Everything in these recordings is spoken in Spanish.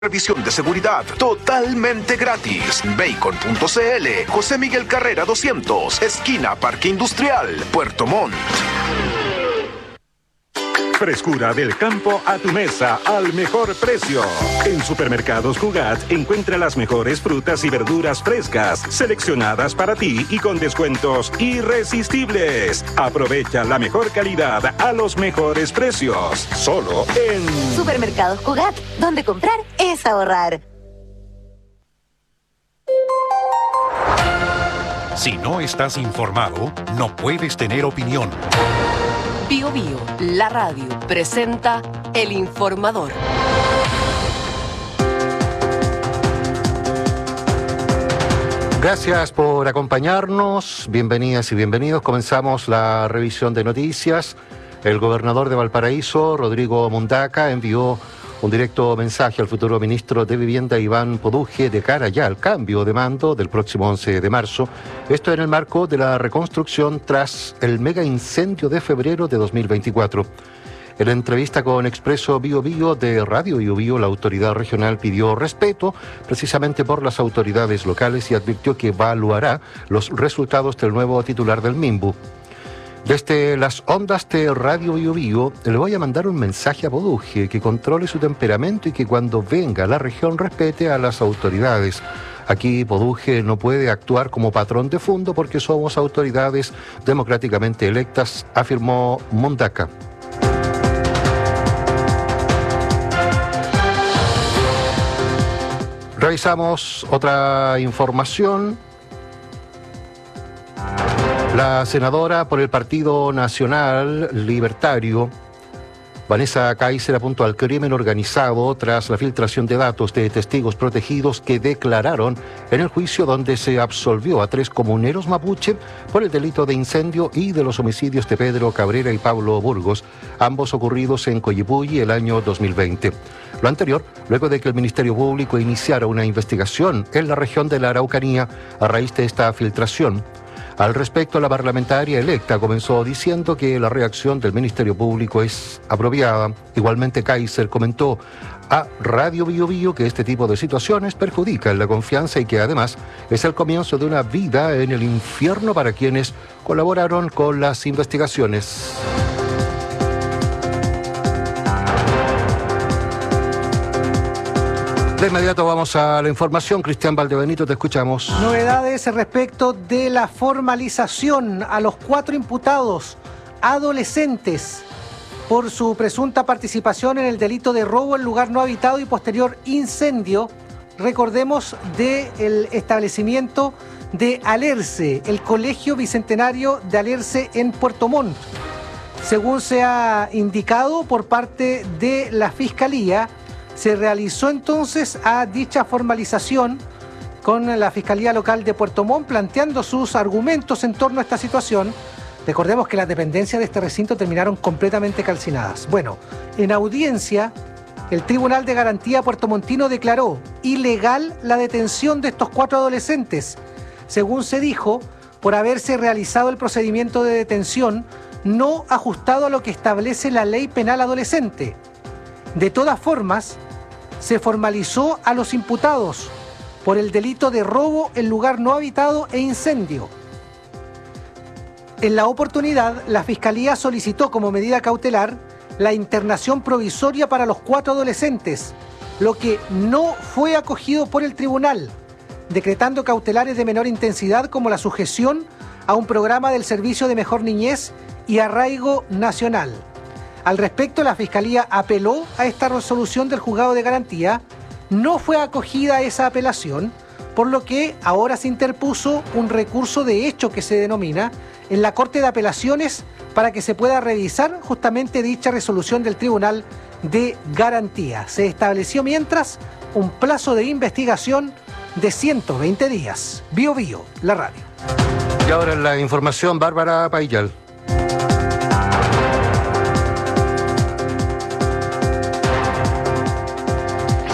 Revisión de seguridad totalmente gratis. Bacon.cl, José Miguel Carrera 200, esquina Parque Industrial, Puerto Montt. Frescura del campo a tu mesa al mejor precio. En Supermercados Cugat encuentra las mejores frutas y verduras frescas, seleccionadas para ti y con descuentos irresistibles. Aprovecha la mejor calidad a los mejores precios. Solo en Supermercados Cugat, donde comprar es ahorrar. Si no estás informado, no puedes tener opinión. Bio Bio, la radio, presenta El Informador. Gracias por acompañarnos, bienvenidas y bienvenidos. Comenzamos la revisión de noticias. El gobernador de Valparaíso, Rodrigo Mundaca, envió un directo mensaje al futuro ministro de Vivienda, Iván Poduje, de cara ya al cambio de mando del próximo 11 de marzo. Esto en el marco de la reconstrucción tras el mega incendio de febrero de 2024. En la entrevista con Expreso Bio Bio de Radio Bio Bio, la autoridad regional pidió respeto precisamente por las autoridades locales y advirtió que evaluará los resultados del nuevo titular del MIMBU. Desde las ondas de Radio Bio Bio, le voy a mandar un mensaje a Poduje, que controle su temperamento y que cuando venga a la región respete a las autoridades. Aquí Poduje no puede actuar como patrón de fondo porque somos autoridades democráticamente electas, afirmó Mundaca. Revisamos otra información. La senadora por el Partido Nacional Libertario, Vanessa Kaiser, apuntó al crimen organizado tras la filtración de datos de testigos protegidos que declararon en el juicio donde se absolvió a 3 comuneros mapuche por el delito de incendio y de los homicidios de Pedro Cabrera y Pablo Burgos, ambos ocurridos en Coyipulli el año 2020. Lo anterior, luego de que el Ministerio Público iniciara una investigación en la región de la Araucanía a raíz de esta filtración. Al respecto, la parlamentaria electa comenzó diciendo que la reacción del Ministerio Público es apropiada. Igualmente, Kaiser comentó a Radio Bio Bio que este tipo de situaciones perjudican la confianza y que además es el comienzo de una vida en el infierno para quienes colaboraron con las investigaciones. De inmediato vamos a la información. Cristian Valdebenito, te escuchamos. Novedades respecto de la formalización a los 4 imputados adolescentes por su presunta participación en el delito de robo en lugar no habitado y posterior incendio, recordemos, del establecimiento de Alerce, el Colegio Bicentenario de Alerce en Puerto Montt. Según se ha indicado por parte de la Fiscalía, se realizó entonces a dicha formalización con la Fiscalía Local de Puerto Montt, planteando sus argumentos en torno a esta situación. Recordemos que las dependencias de este recinto terminaron completamente calcinadas. Bueno, en audiencia, el Tribunal de Garantía puertomontino declaró ilegal la detención de estos 4 adolescentes, según se dijo, por haberse realizado el procedimiento de detención no ajustado a lo que establece la Ley Penal Adolescente. De todas formas, se formalizó a los imputados por el delito de robo en lugar no habitado e incendio. En la oportunidad, la Fiscalía solicitó como medida cautelar la internación provisoria para los 4 adolescentes, lo que no fue acogido por el tribunal, decretando cautelares de menor intensidad como la sujeción a un programa del Servicio de Mejor Niñez y Arraigo Nacional. Al respecto, la Fiscalía apeló a esta resolución del Juzgado de Garantía, no fue acogida esa apelación, por lo que ahora se interpuso un recurso de hecho que se denomina en la Corte de Apelaciones para que se pueda revisar justamente dicha resolución del Tribunal de Garantía. Se estableció mientras un plazo de investigación de 120 días. Bio Bio, la radio. Y ahora la información, Bárbara Paillal.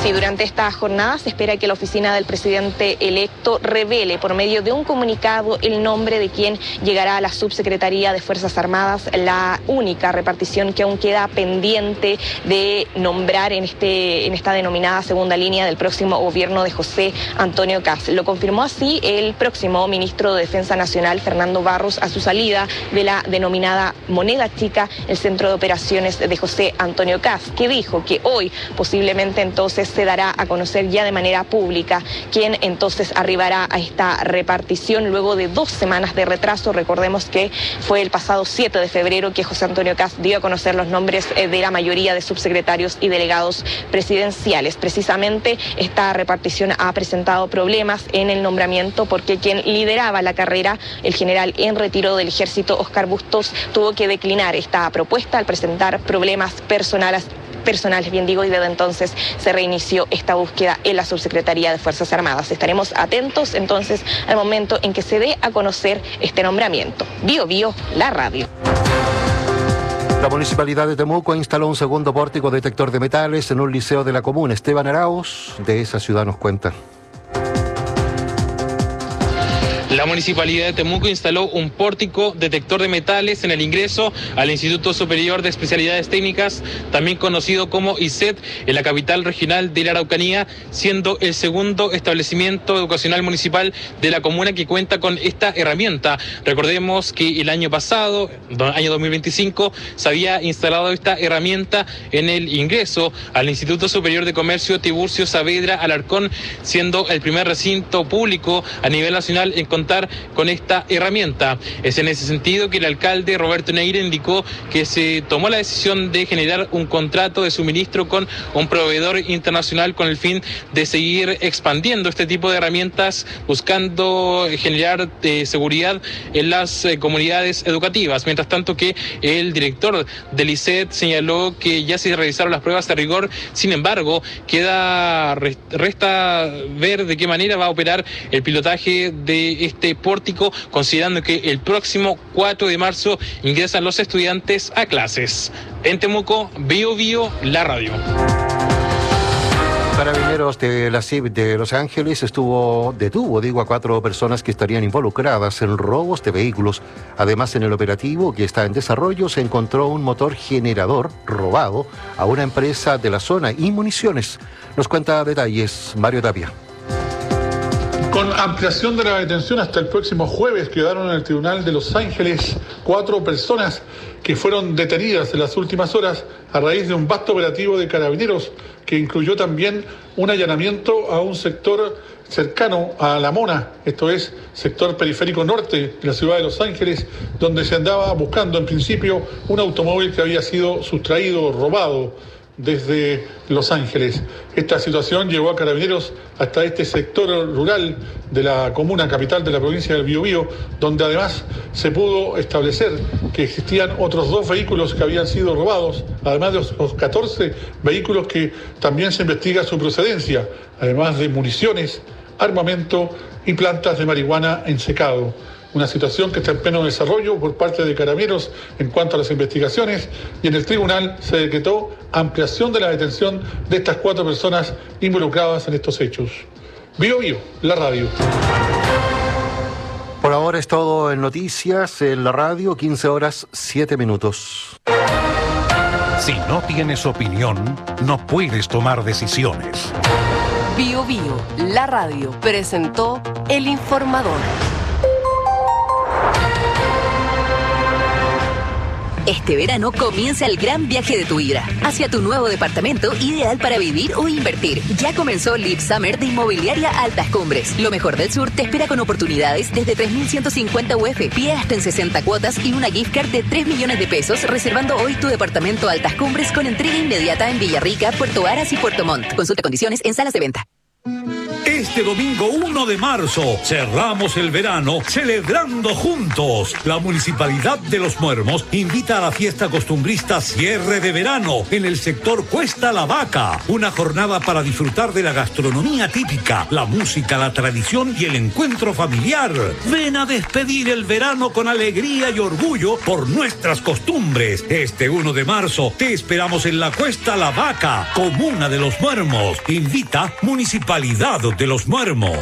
Sí, durante esta jornada se espera que la oficina del presidente electo revele por medio de un comunicado el nombre de quien llegará a la subsecretaría de Fuerzas Armadas, la única repartición que aún queda pendiente de nombrar en esta denominada segunda línea del próximo gobierno de José Antonio Kast. Lo confirmó así el próximo ministro de Defensa Nacional, Fernando Barros, a su salida de la denominada Moneda Chica, el centro de operaciones de José Antonio Kast, que dijo que hoy posiblemente entonces se dará a conocer ya de manera pública quién entonces arribará a esta repartición luego de 2 semanas de retraso. Recordemos que fue el pasado 7 de febrero que José Antonio Kast dio a conocer los nombres de la mayoría de subsecretarios y delegados presidenciales. Precisamente esta repartición ha presentado problemas en el nombramiento porque quien lideraba la carrera, el general en retiro del ejército, Oscar Bustos, tuvo que declinar esta propuesta al presentar problemas personales, y desde entonces se reinició esta búsqueda en la Subsecretaría de Fuerzas Armadas. Estaremos atentos entonces al momento en que se dé a conocer este nombramiento. Bio Bio, la radio. La Municipalidad de Temuco instaló un segundo pórtico detector de metales en un liceo de la comuna. Esteban Arauz, de esa ciudad, nos cuenta. La Municipalidad de Temuco instaló un pórtico detector de metales en el ingreso al Instituto Superior de Especialidades Técnicas, también conocido como ISET, en la capital regional de la Araucanía, siendo el segundo establecimiento educacional municipal de la comuna que cuenta con esta herramienta. Recordemos que el año pasado, año 2025, se había instalado esta herramienta en el ingreso al Instituto Superior de Comercio Tiburcio Saavedra Alarcón, siendo el primer recinto público a nivel nacional en contar con esta herramienta. Es en ese sentido que el alcalde Roberto Neira indicó que se tomó la decisión de generar un contrato de suministro con un proveedor internacional con el fin de seguir expandiendo este tipo de herramientas, buscando generar seguridad en las comunidades educativas. Mientras tanto que el director del ISET señaló que ya se realizaron las pruebas de rigor, sin embargo, resta ver de qué manera va a operar el pilotaje de este pórtico, considerando que el próximo 4 de marzo ingresan los estudiantes a clases. En Temuco, Bio Bio, la radio. Carabineros de la CIP de Los Ángeles detuvo a 4 personas que estarían involucradas en robos de vehículos. Además, en el operativo que está en desarrollo se encontró un motor generador robado a una empresa de la zona y municiones. Nos cuenta detalles Mario Tapia. Con ampliación de la detención hasta el próximo jueves, quedaron en el Tribunal de Los Ángeles 4 personas que fueron detenidas en las últimas horas a raíz de un vasto operativo de Carabineros que incluyó también un allanamiento a un sector cercano a La Mona, esto es, sector periférico norte de la ciudad de Los Ángeles, donde se andaba buscando en principio un automóvil que había sido sustraído o robado desde Los Ángeles. Esta situación llevó a Carabineros hasta este sector rural de la comuna capital de la provincia del Biobío, donde además se pudo establecer que existían otros 2 vehículos que habían sido robados, además de los 14 vehículos que también se investiga su procedencia, además de municiones, armamento y plantas de marihuana en secado. Una situación que está en pleno desarrollo por parte de Carabineros en cuanto a las investigaciones, y en el tribunal se decretó ampliación de la detención de estas 4 personas involucradas en estos hechos. Bio Bio, la radio. Por ahora es todo en noticias en la radio, 15:07. Si no tienes opinión, no puedes tomar decisiones. Bio Bio, la radio, presentó El Informador. Este verano comienza el gran viaje de tu vida hacia tu nuevo departamento ideal para vivir o invertir. Ya comenzó Live Summer de Inmobiliaria Altas Cumbres. Lo mejor del sur te espera con oportunidades desde 3.150 UF, pie hasta en 60 cuotas y una gift card de 3 millones de pesos, reservando hoy tu departamento Altas Cumbres con entrega inmediata en Villarrica, Puerto Varas y Puerto Montt. Consulta condiciones en salas de venta. Este domingo 1 de marzo cerramos el verano celebrando juntos. La Municipalidad de Los Muermos invita a la fiesta costumbrista Cierre de Verano en el sector Cuesta La Vaca. Una jornada para disfrutar de la gastronomía típica, la música, la tradición y el encuentro familiar. Ven a despedir el verano con alegría y orgullo por nuestras costumbres. Este 1 de marzo te esperamos en la Cuesta La Vaca, comuna de Los Muermos. Invita Municipalidad de Los Muermos.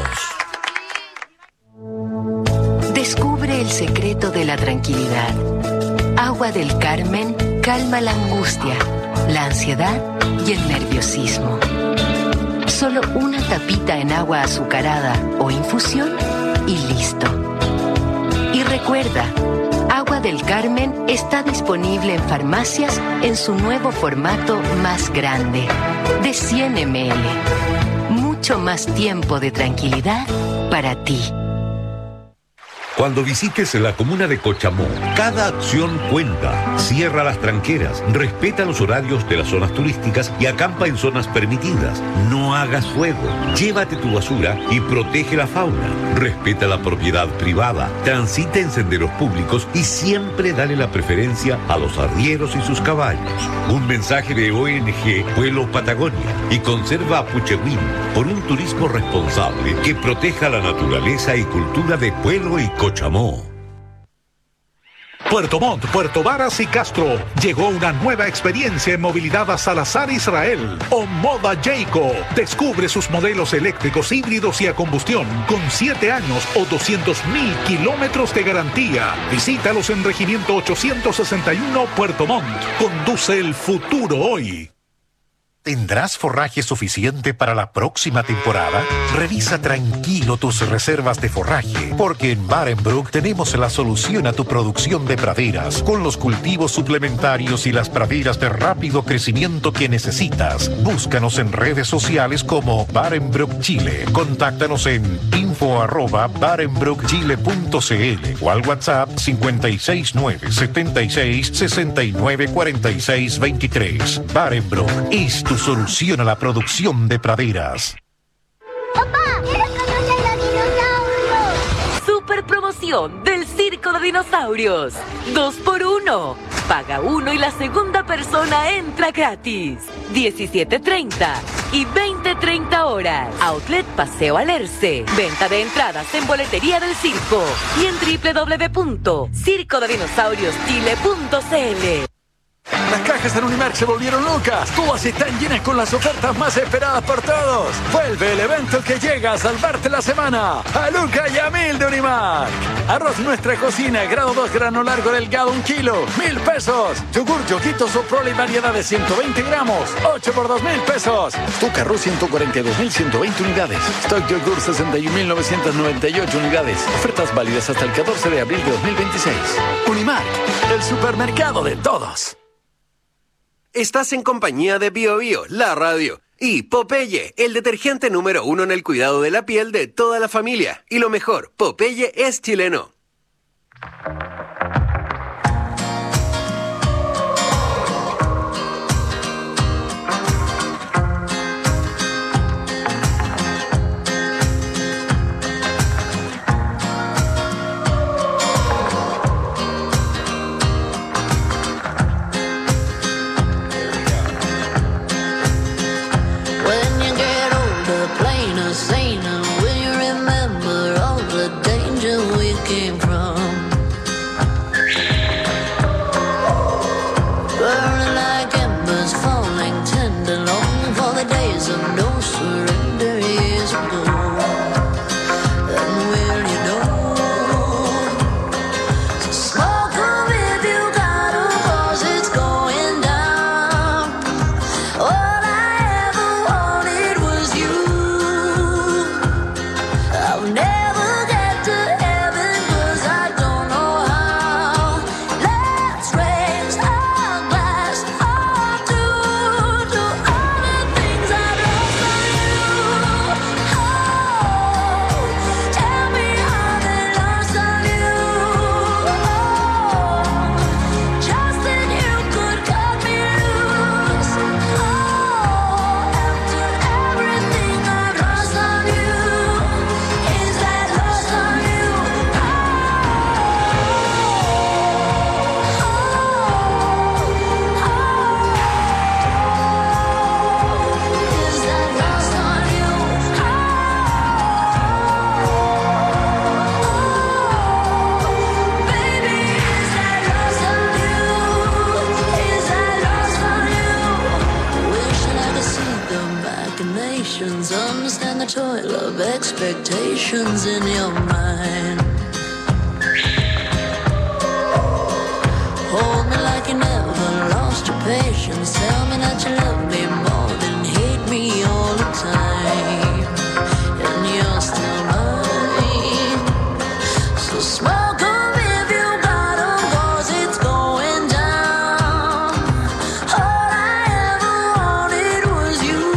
Descubre el secreto de la tranquilidad. Agua del Carmen calma la angustia, la ansiedad y el nerviosismo. Solo una tapita en agua azucarada o infusión y listo. Y recuerda, Agua del Carmen está disponible en farmacias en su nuevo formato más grande, de 100 ml. Mucho más tiempo de tranquilidad para ti. Cuando visites la comuna de Cochamó, cada acción cuenta. Cierra las tranqueras, respeta los horarios de las zonas turísticas y acampa en zonas permitidas. No hagas fuego, llévate tu basura y protege la fauna. Respeta la propiedad privada, transita en senderos públicos y siempre dale la preferencia a los arrieros y sus caballos. Un mensaje de ONG Pueblo Patagonia y Conserva Apuchehuín por un turismo responsable que proteja la naturaleza y cultura de Pueblo y Cochamó. Puerto Montt, Puerto Varas y Castro. Llegó una nueva experiencia en movilidad a Salazar Israel. Omoda Jayco. Descubre sus modelos eléctricos, híbridos y a combustión con 7 años o 200.000 kilómetros de garantía. Visítalos en Regimiento 861 Puerto Montt. Conduce el futuro hoy. ¿Tendrás forraje suficiente para la próxima temporada? Revisa tranquilo tus reservas de forraje, porque en Barenbrook tenemos la solución a tu producción de praderas, con los cultivos suplementarios y las praderas de rápido crecimiento que necesitas. Búscanos en redes sociales como Barenbrook Chile. Contáctanos en info@barenbrookchile.cl o al WhatsApp 569-76-69-46-23. Barenbrook es tu solución a la producción de praderas. ¡Papá! ¡Quiero conocer los dinosaurios! Super promoción del Circo de Dinosaurios. 2x1. Paga uno y la segunda persona entra gratis. 17:30 y 20:30 horas. Outlet Paseo Alerce. Venta de entradas en boletería del circo y en www.circodedinosaurioschile.cl. Las cajas en Unimark se volvieron locas. Todas están llenas con las ofertas más esperadas por todos. Vuelve el evento que llega a salvarte la semana. A Luca y a 1000 de Unimark. Arroz Nuestra Cocina, grado 2, grano largo delgado, 1 kilo, 1.000 pesos. Yogur Yoguitos o Prole variedad de 120 gramos, 8 por 2.000 pesos. Azúcar Rus 142.120 unidades. Stock Yogur 61.998 unidades. Ofertas válidas hasta el 14 de abril de 2026. Unimark, el supermercado de todos. Estás en compañía de Bio Bio, la radio, y Popeye, el detergente número 1 en el cuidado de la piel de toda la familia. Y lo mejor, Popeye es chileno. understand the toil of expectations in your mind. Hold me like you never lost your patience. Tell me that you love me more than hate me all the time. And you're still mine. So smoke 'em if you got 'em, 'cause it's going down. All I ever wanted was you.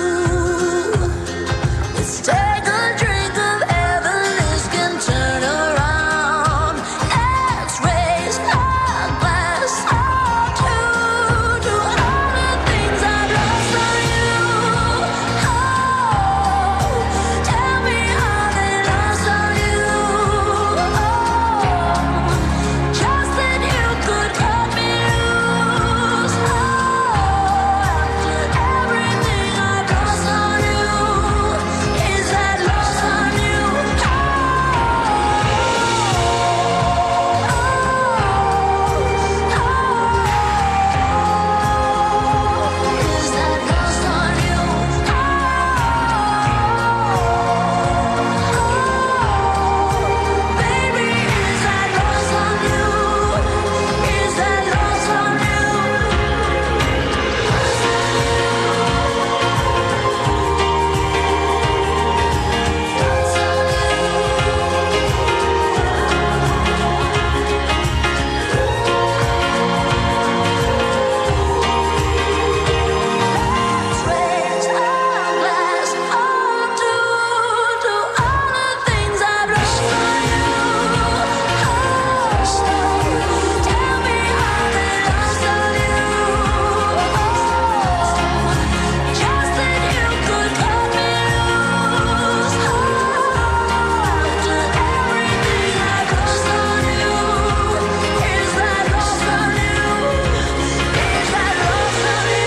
Let's take a drink of heaven, this can turn around. Let's raise our glass all to all the things I've lost on you. Oh, tell me how they lost on you. Oh, just that you could cut me loose. Oh, after everything I've lost on you, is that lost on you? Is that lost on you? Baby, is that lost on you? Is that lost on Let's raise our glass all to all the things I've lost on you. Tell me how they lost on you. Just that you could cut me loose. After everything I've lost on you, is that lost on you? Is that lost on you?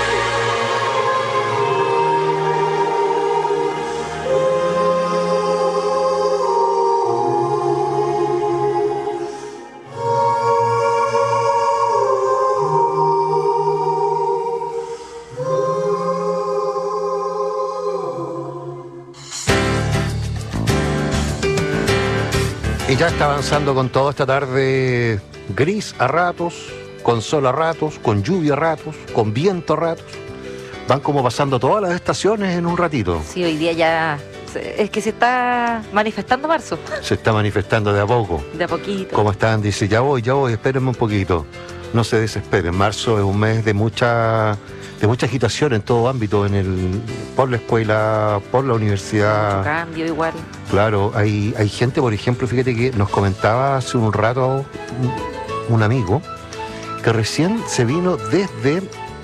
Y ya está avanzando con todo esta tarde gris a ratos, con sol a ratos, con lluvia a ratos, con viento a ratos. Van como pasando todas las estaciones en un ratito. Sí, hoy día ya es que se está manifestando marzo, Se está manifestando de a poco. de a poquito. ¿Cómo están? Dice, ya voy, espérenme un poquito. No se desesperen. Marzo es un mes de mucha agitación en todo ámbito, por la escuela, por la universidad. Mucho cambio igual. Claro, hay gente, por ejemplo, fíjate que nos comentaba hace un rato un amigo que recién se vino desde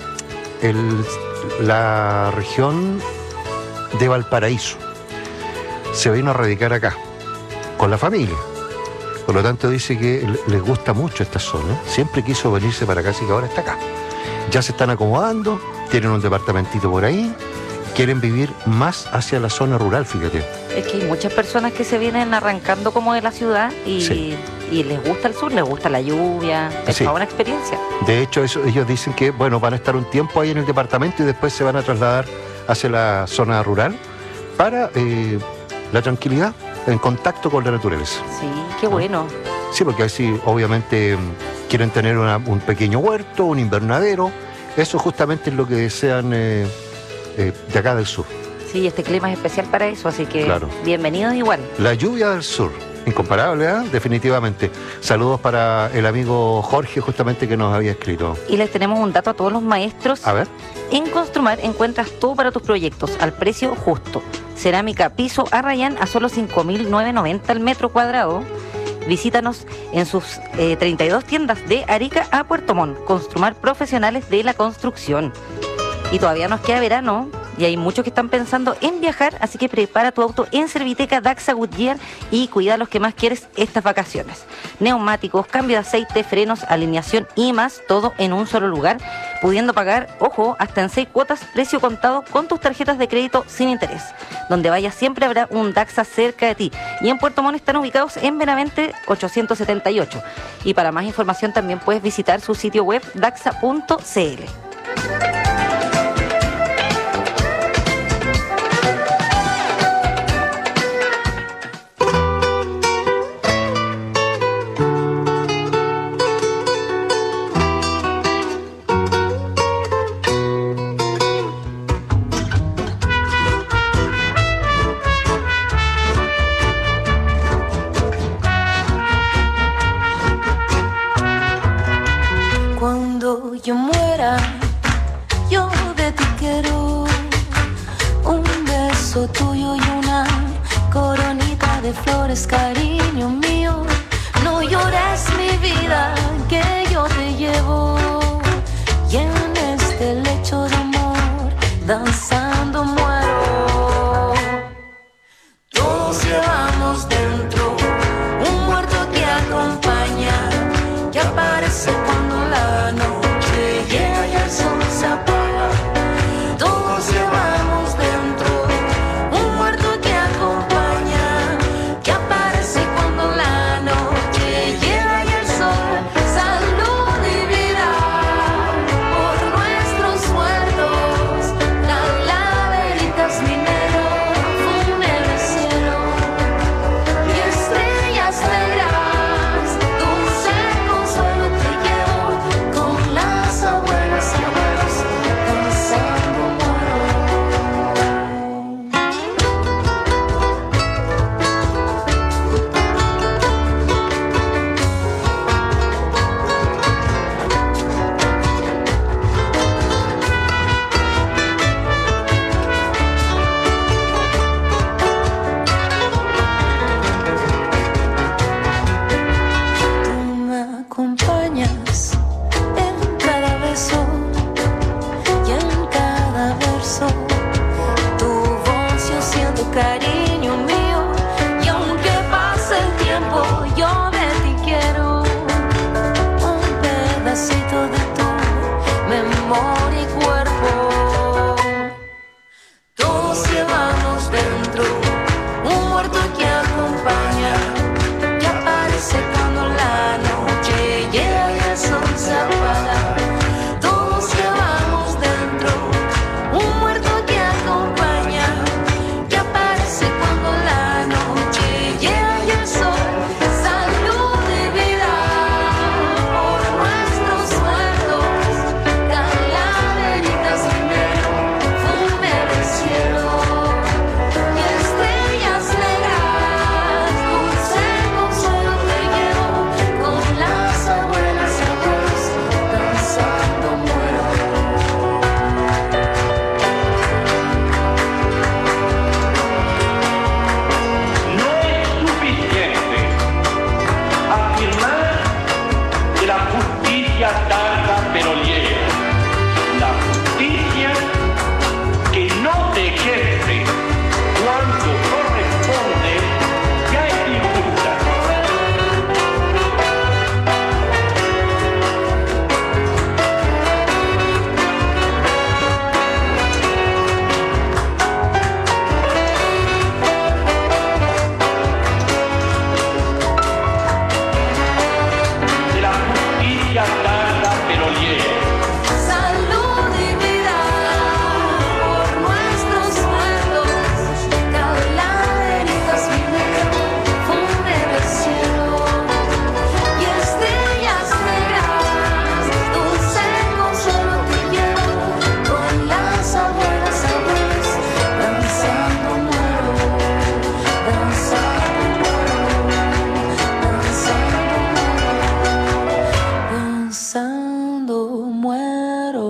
la región de Valparaíso. Se vino a radicar acá, con la familia. Por lo tanto dice que les gusta mucho esta zona. Siempre quiso venirse para acá, así que ahora está acá. Ya se están acomodando, tienen un departamentito por ahí, quieren vivir más hacia la zona rural, fíjate. Es que hay muchas personas que se vienen arrancando como de la ciudad y les gusta el sur, les gusta la lluvia, es Sí. toda una experiencia. De hecho, ellos dicen que van a estar un tiempo ahí en el departamento y después se van a trasladar hacia la zona rural para la tranquilidad, en contacto con la naturaleza. Sí, qué bueno. Sí, porque así obviamente quieren tener un pequeño huerto, un invernadero. Eso justamente es lo que desean de acá del sur. Sí, este clima es especial para eso, así que Claro. bienvenidos igual. La lluvia del sur, incomparable, ¿eh? Definitivamente. Saludos para el amigo Jorge, justamente, que nos había escrito. Y les tenemos un dato a todos los maestros. A ver. En Construmar encuentras todo para tus proyectos al precio justo. Cerámica piso Arrayán a solo 5.990 al metro cuadrado. Visítanos en sus 32 tiendas de Arica a Puerto Montt. Construmar, profesionales de la construcción. Y todavía nos queda verano y hay muchos que están pensando en viajar, así que prepara tu auto en Serviteca Daxa Goodyear y cuida a los que más quieres estas vacaciones. Neumáticos, cambio de aceite, frenos, alineación y más, todo en un solo lugar, pudiendo pagar, ojo, hasta en 6 cuotas, precio contado con tus tarjetas de crédito sin interés. Donde vayas siempre habrá un Daxa cerca de ti. Y en Puerto Montt están ubicados en Benavente 878. Y para más información también puedes visitar su sitio web daxa.cl. beso tuyo y una coronita de flores, cariño mío. No llores mi vida, que yo te llevo. Y en este lecho de amor, danzando muero. Todos llevamos dentro un muerto que acompaña, que aparece cuando la noche llega y el sol se apaga. Todos llevamos dentro un muerto que acompaña, que aparece cuando la noche llega y el sol. Salud y vida por nuestros muertos, calaveritas mineros, fumen el cielo y estrellas negras. Dulce consuelo te llevo con las abuelas y abuelos, danzando muero. Tú me acompañas en cada beso y en cada verso. Tu voz yo siento, cariño mío, y aunque pase el tiempo yo de ti quiero un pedacito de tu memoria y cuerpo. Todos llevamos dentro un muerto que acompaña, que aparece cuando la noche llega y el sol se apaga. Todos llevamos dentro un muerto que acompaña, que aparece cuando la noche llega y el sol. Salud y vida por nuestros muertos, calaveritas primero, fume del cielo y estrellas negras. Dulce consuelo te llevo con las abuelas y abuelos, danzando muero. No es suficiente afirmar que la justicia tarda pero llega. La justicia que no se ejerce cuando corresponde ya es injusta. La justicia tarda pero llega. Salud y vida por nuestros muertos, calaveritas primero, fume del cielo y estrellas negras. Dulce consuelo te llevo con las abuelas y abuelos, danzando muero, danzando muero, danzando muero.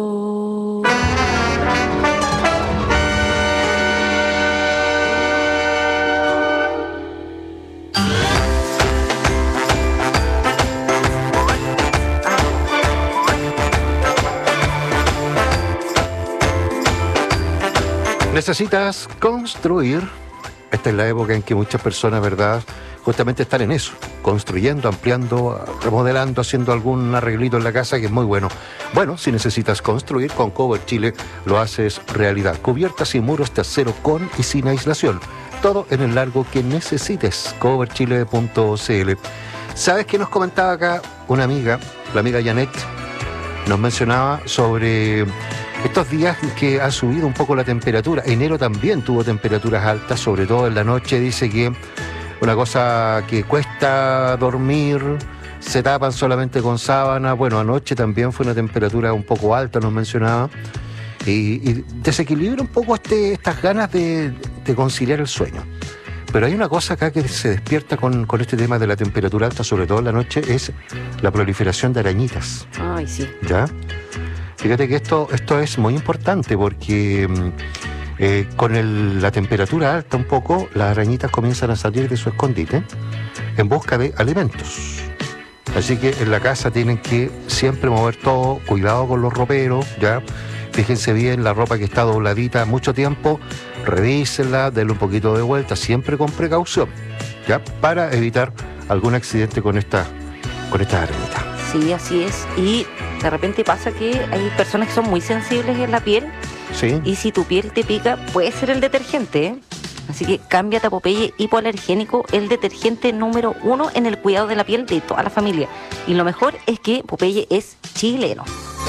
Necesitas construir. Esta es la época en que muchas personas, ¿verdad?, justamente están en eso, construyendo, ampliando, remodelando, haciendo algún arreglito en la casa, que es muy bueno. Bueno, si necesitas construir, con Cover Chile lo haces realidad. Cubiertas y muros de acero con y sin aislación. Todo en el largo que necesites. coverchile.cl. ¿Sabes qué nos comentaba acá una amiga, la amiga Janet? Nos mencionaba sobre estos días que ha subido un poco la temperatura. Enero también tuvo temperaturas altas, sobre todo en la noche. Dice que una cosa que cuesta dormir, se tapan solamente con sábana. Bueno, anoche también fue una temperatura un poco alta, nos mencionaba. Y desequilibra un poco estas ganas de conciliar el sueño. Pero hay una cosa acá que se despierta con este tema de la temperatura alta, sobre todo en la noche, es la proliferación de arañitas. Ay, sí. ¿Ya? Fíjate que esto es muy importante porque Con la temperatura alta un poco, las arañitas comienzan a salir de su escondite en busca de alimentos. Así que en la casa tienen que siempre mover todo, cuidado con los roperos, ¿ya? Fíjense bien, la ropa que está dobladita mucho tiempo, revísenla, denle un poquito de vuelta, siempre con precaución, ¿ya? Para evitar algún accidente con estas arañitas. Sí, así es. Y de repente pasa que hay personas que son muy sensibles en la piel. Sí. Y si tu piel te pica, puede ser el detergente, ¿eh? Así que cámbiate a Popeye hipoalergénico, el detergente número 1 en el cuidado de la piel de toda la familia. Y lo mejor es que Popeye es chileno.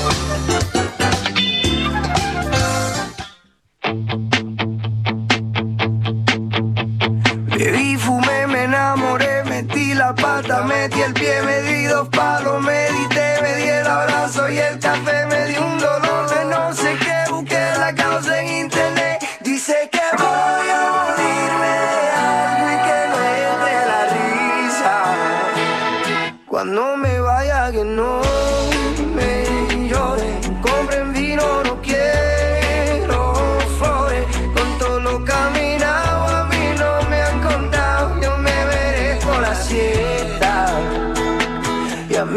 Bebí, fumé, me enamoré, metí la pata, metí el pie, me di 2 palos, medité, me di el abrazo y el café, me di un dolor de no sé qué, busqué la causa en internet, dice que voy a morirme de algo y que no entre la risa, cuando me vaya que no.